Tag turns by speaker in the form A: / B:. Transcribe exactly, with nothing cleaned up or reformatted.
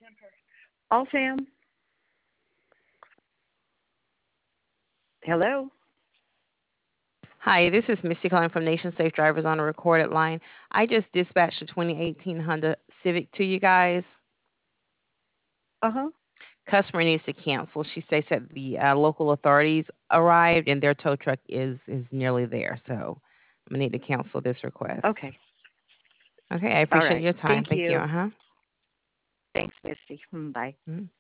A: All Sam. Hello.
B: Hi, this is Missy calling from Nation Safe Drivers on a recorded line. I just dispatched a twenty eighteen Honda Civic to you guys.
A: Uh huh.
B: Customer needs to cancel. She states that the uh, local authorities arrived and their tow truck is is nearly there. So I'm gonna need to cancel this request.
A: Okay.
B: Okay, I
A: All
B: appreciate
A: right.
B: your time.
A: Thank
B: Thank you.
A: you.
B: Uh huh.
A: Thanks, Misty. Mm, bye.